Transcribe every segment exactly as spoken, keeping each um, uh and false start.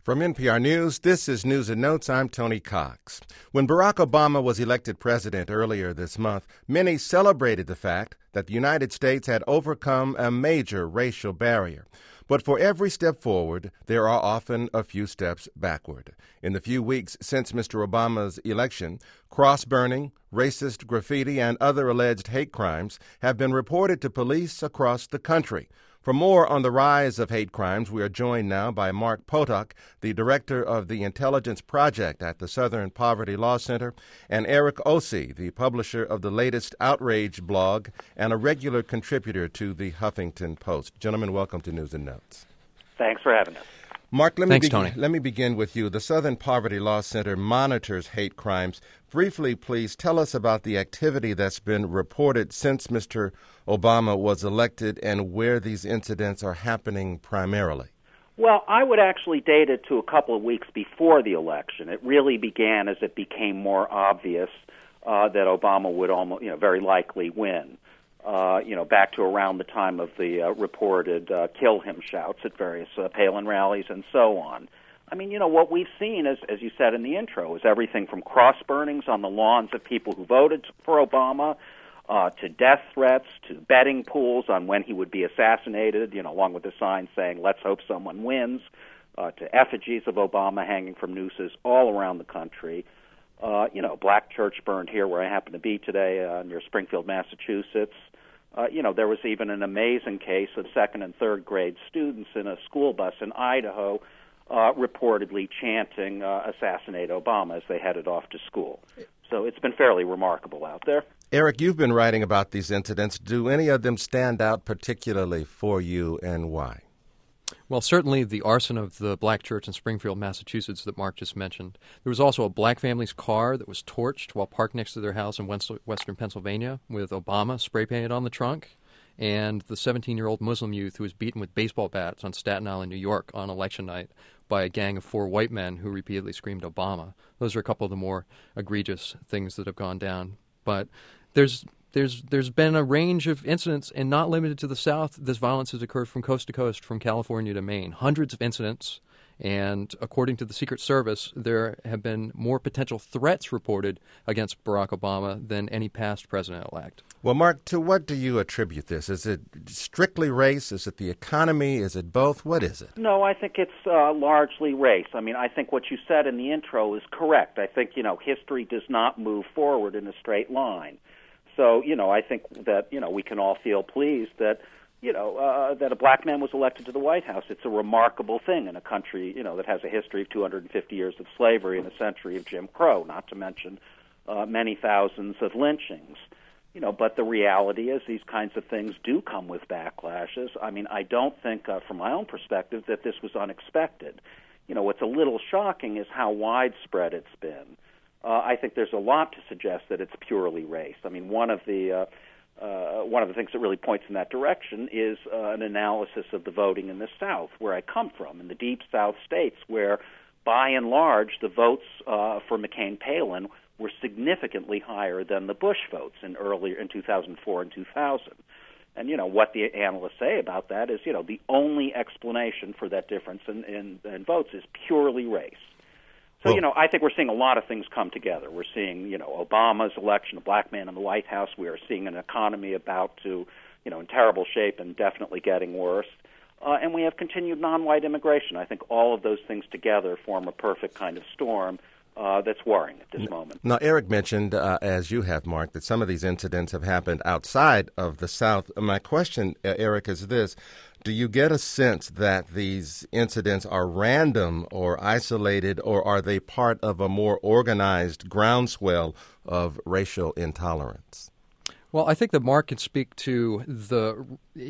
From N P R News, this is News and Notes. I'm Tony Cox. When Barack Obama was elected president earlier this month, many celebrated the fact that the United States had overcome a major racial barrier. But for every step forward, there are often a few steps backward. In the few weeks since Mister Obama's election, cross-burning, racist graffiti, and other alleged hate crimes have been reported to police across the country. For more on the rise of hate crimes, we are joined now by Mark Potok, the director of the Intelligence Project at the Southern Poverty Law Center, and Eric Ossie, the publisher of the latest Outrage blog and a regular contributor to the Huffington Post. Gentlemen, welcome to News and Notes. Thanks for having us. Mark, let me, Thanks, be- Tony. let me begin with you. The Southern Poverty Law Center monitors hate crimes. Briefly, please tell us about the activity that's been reported since Mister Obama was elected and where these incidents are happening primarily. Well, I would actually date it to a couple of weeks before the election. It really began as it became more obvious uh, that Obama would almost, you know, very likely win. Uh, you know, back to around the time of the uh, reported uh, kill him shouts at various uh, Palin rallies and so on. I mean, you know, what we've seen, as, as you said in the intro, is everything from cross-burnings on the lawns of people who voted for Obama uh, to death threats, to betting pools on when he would be assassinated, you know, along with a sign saying, let's hope someone wins, uh, to effigies of Obama hanging from nooses all around the country. Uh, you know, Black church burned here where I happen to be today uh, near Springfield, Massachusetts. Uh, you know, there was even an amazing case of second and third grade students in a school bus in Idaho uh, reportedly chanting uh, assassinate Obama as they headed off to school. So it's been fairly remarkable out there. Eric, you've been writing about these incidents. Do any of them stand out particularly for you, and why? Well, certainly the arson of the Black church in Springfield, Massachusetts that Mark just mentioned. There was also a black family's car that was torched while parked next to their house in western Pennsylvania with Obama spray painted on the trunk, and the seventeen-year-old Muslim youth who was beaten with baseball bats on Staten Island, New York on election night by a gang of four white men who repeatedly screamed Obama. Those are a couple of the more egregious things that have gone down. But there's There's there's been a range of incidents, and not limited to the South. This violence has occurred from coast to coast, from California to Maine. Hundreds of incidents, and according to the Secret Service, there have been more potential threats reported against Barack Obama than any past president-elect. Well, Mark, to what do you attribute this? Is it strictly race? Is it the economy? Is it both? What is it? No, I think it's uh, largely race. I mean, I think what you said in the intro is correct. I think, you know, history does not move forward in a straight line. So, you know, I think that, you know, we can all feel pleased that, you know, uh, that a black man was elected to the White House. It's a remarkable thing in a country, you know, that has a history of two hundred fifty years of slavery and a century of Jim Crow, not to mention uh, many thousands of lynchings. You know, but the reality is these kinds of things do come with backlashes. I mean, I don't think, uh, from my own perspective, that this was unexpected. You know, what's a little shocking is how widespread it's been. Uh, I think there's a lot to suggest that it's purely race. I mean, one of the uh, uh, one of the things that really points in that direction is uh, an analysis of the voting in the South, where I come from, in the deep South states, where, by and large, the votes uh, for McCain-Palin were significantly higher than the Bush votes in earlier in two thousand four and two thousand. And you know what the analysts say about that is, you know, the only explanation for that difference in, in, in votes is purely race. So, you know, I think we're seeing a lot of things come together. We're seeing, you know, Obama's election, a black man in the White House. We are seeing an economy about to, you know, in terrible shape and definitely getting worse. Uh, and we have continued non-white immigration. I think all of those things together form a perfect kind of storm uh, that's worrying at this moment. Now, Eric mentioned, uh, as you have, Mark, that some of these incidents have happened outside of the South. My question, uh, Eric, is this. Do you get a sense that these incidents are random or isolated, or are they part of a more organized groundswell of racial intolerance? Well, I think that Mark can speak to the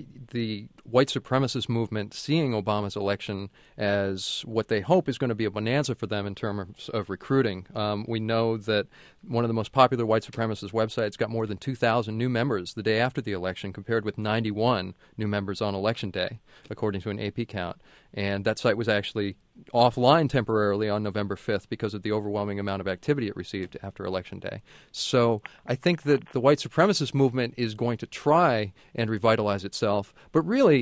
the white supremacist movement seeing Obama's election as what they hope is going to be a bonanza for them in terms of recruiting. Um, we know that one of the most popular white supremacist websites got more than two thousand new members the day after the election, compared with ninety-one new members on Election Day, according to an A P count. And that site was actually offline temporarily on November fifth because of the overwhelming amount of activity it received after Election Day. So I think that the white supremacist movement is going to try and revitalize itself. But really,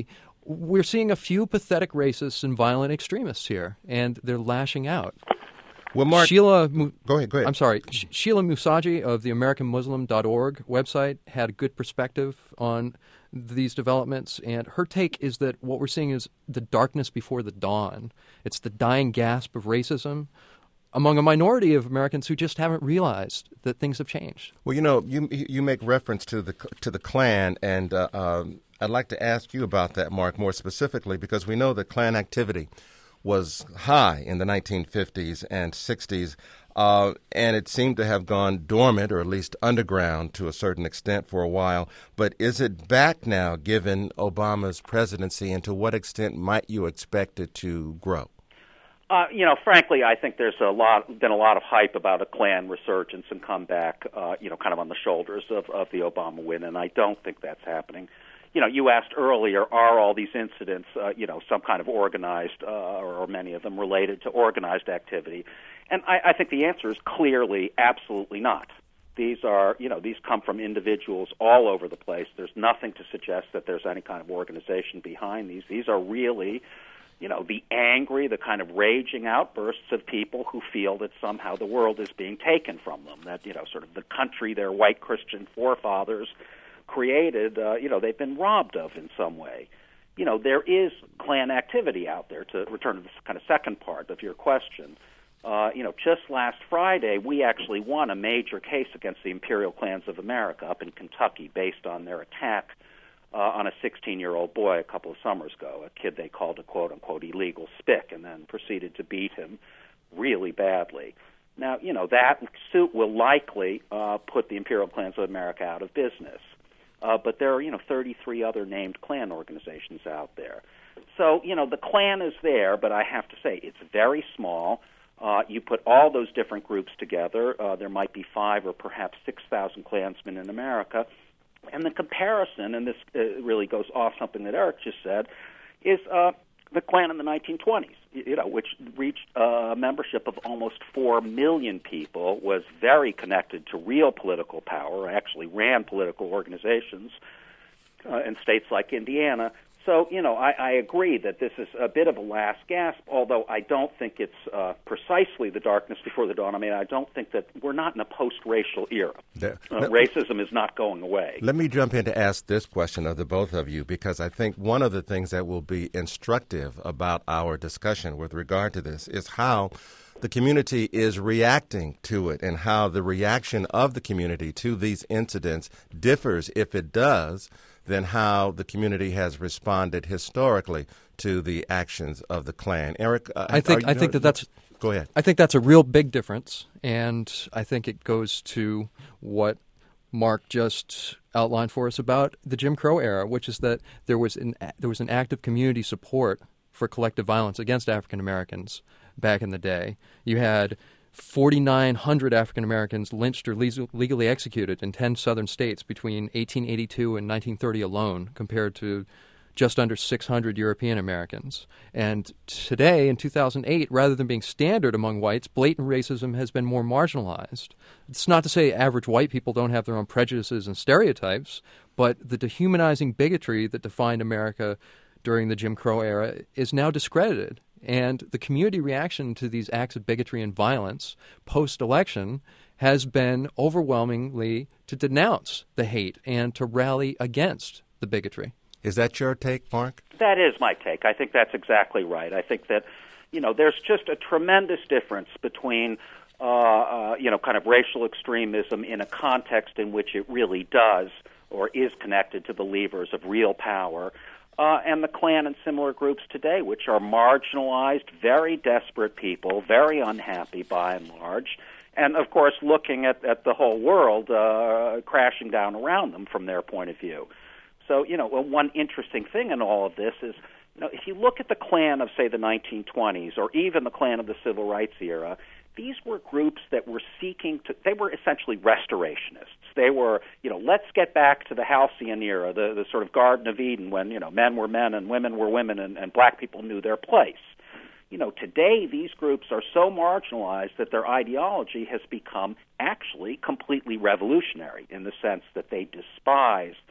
we're seeing a few pathetic racists and violent extremists here, and they're lashing out. Well, Mark, Sheila, Mu- go ahead, go ahead. I'm sorry. Sh- Sheila Musaji of the American Muslim dot org website had a good perspective on these developments, and her take is that what we're seeing is the darkness before the dawn. It's the dying gasp of racism among a minority of Americans who just haven't realized that things have changed. Well, you know, you you make reference to the to the Klan, and uh, um, I'd like to ask you about that, Mark, more specifically, because we know that Klan activity was high in the nineteen fifties and sixties, uh, and it seemed to have gone dormant, or at least underground to a certain extent for a while. But is it back now, given Obama's presidency, and to what extent might you expect it to grow? Uh, you know, frankly, I think there's a lot been a lot of hype about a Klan resurgence and comeback, uh, you know, kind of on the shoulders of, of the Obama win, and I don't think that's happening. You know, you asked earlier, are all these incidents, uh, you know, some kind of organized, uh, or, or many of them related to organized activity? And I, I think the answer is clearly absolutely not. These are, you know, these come from individuals all over the place. There's nothing to suggest that there's any kind of organization behind these. These are really, you know, the angry, the kind of raging outbursts of people who feel that somehow the world is being taken from them, that, you know, sort of the country their white Christian forefathers created, uh, you know, they've been robbed of in some way. You know, there is Klan activity out there, to return to this kind of second part of your question. Uh, you know, just last Friday, we actually won a major case against the Imperial Klans of America up in Kentucky based on their attack uh, on a sixteen-year-old boy a couple of summers ago, a kid they called a quote-unquote illegal spick, and then proceeded to beat him really badly. Now, you know, that suit will likely uh, put the Imperial Klans of America out of business. Uh, but there are, you know, thirty-three other named Klan organizations out there. So, you know, the Klan is there, but I have to say it's very small. Uh, you put all those different groups together, uh, there might be five or perhaps six thousand Klansmen in America. And the comparison, and this uh, really goes off something that Eric just said, is uh, the Klan in the nineteen twenties, you know, which reached a membership of almost four million people, was very connected to real political power, actually ran political organizations uh, in states like Indiana. So, you know, I, I agree that this is a bit of a last gasp, although I don't think it's uh, precisely the darkness before the dawn. I mean, I don't think that we're not in a post-racial era. There, uh, let, racism is not going away. Let me jump in to ask this question of the both of you, because I think one of the things that will be instructive about our discussion with regard to this is how the community is reacting to it, and how the reaction of the community to these incidents differs, if it does, than how the community has responded historically to the actions of the Klan. Eric, uh, I think you, I think that that's go ahead. I think that's a real big difference, and I think it goes to what Mark just outlined for us about the Jim Crow era, which is that there was an there was an active community support for collective violence against African Americans back in the day. You had forty-nine hundred African Americans lynched or le- legally executed in ten southern states between eighteen eighty-two and nineteen thirty alone, compared to just under six hundred European Americans. And today, in two thousand eight, rather than being standard among whites, blatant racism has been more marginalized. It's not to say average white people don't have their own prejudices and stereotypes, but the dehumanizing bigotry that defined America during the Jim Crow era is now discredited. And the community reaction to these acts of bigotry and violence post-election has been overwhelmingly to denounce the hate and to rally against the bigotry. Is that your take, Mark? That is my take. I think that's exactly right. I think that, you know, there's just a tremendous difference between, uh, uh, you know, kind of racial extremism in a context in which it really does or is connected to the levers of real power, Uh, and the Klan and similar groups today, which are marginalized, very desperate people, very unhappy by and large, and, of course, looking at, at the whole world uh, crashing down around them from their point of view. So, you know, one interesting thing in all of this is, you know, if you look at the Klan of, say, the nineteen twenties, or even the Klan of the Civil Rights era, these were groups that were seeking to, they were essentially restorationists. They were, you know, let's get back to the halcyon era, the, the sort of Garden of Eden when, you know, men were men and women were women and, and black people knew their place. You know, today these groups are so marginalized that their ideology has become actually completely revolutionary in the sense that they despise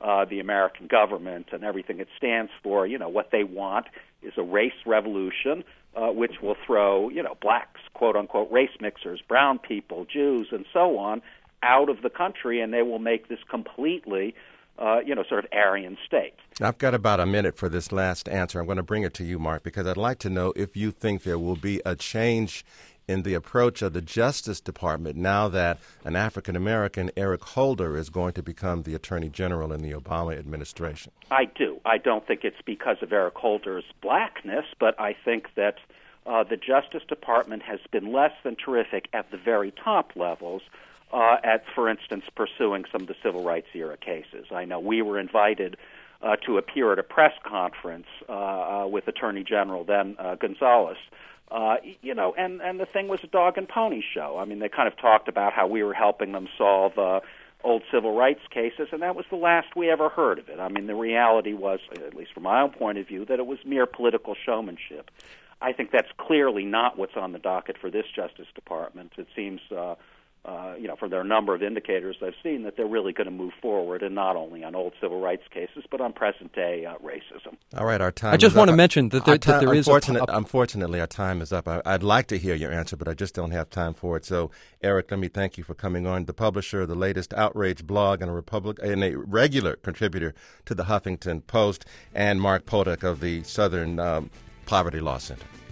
uh, the American government and everything it stands for. You know, what they want is a race revolution, uh, which will throw, you know, blacks, quote-unquote, race mixers, brown people, Jews, and so on, out of the country, and they will make this completely, uh, you know, sort of Aryan state. I've got about a minute for this last answer. I'm going to bring it to you, Mark, because I'd like to know if you think there will be a change in the approach of the Justice Department now that an African-American, Eric Holder, is going to become the Attorney General in the Obama administration. I do. I don't think it's because of Eric Holder's blackness, but I think that uh, the Justice Department has been less than terrific at the very top levels uh, at, for instance, pursuing some of the civil rights era cases. I know we were invited uh, to appear at a press conference uh, uh, with Attorney General then uh, Gonzalez. Uh, you know, and, and the thing was a dog and pony show. I mean, they kind of talked about how we were helping them solve uh, old civil rights cases, and that was the last we ever heard of it. I mean, the reality was, at least from my own point of view, that it was mere political showmanship. I think that's clearly not what's on the docket for this Justice Department. It seems, uh, uh, you know, from their number of indicators I've seen, that they're really going to move forward, and not only on old civil rights cases, but on present-day uh, racism. All right, our time I just is want up. to mention that there, time, that there is a, unfortunate, a... Unfortunately, our time is up. I, I'd like to hear your answer, but I just don't have time for it. So, Eric, let me thank you for coming on. The publisher of the latest Outrage blog and a, Republic, and a regular contributor to the Huffington Post, and Mark Potok of the Southern um, Poverty Law Center.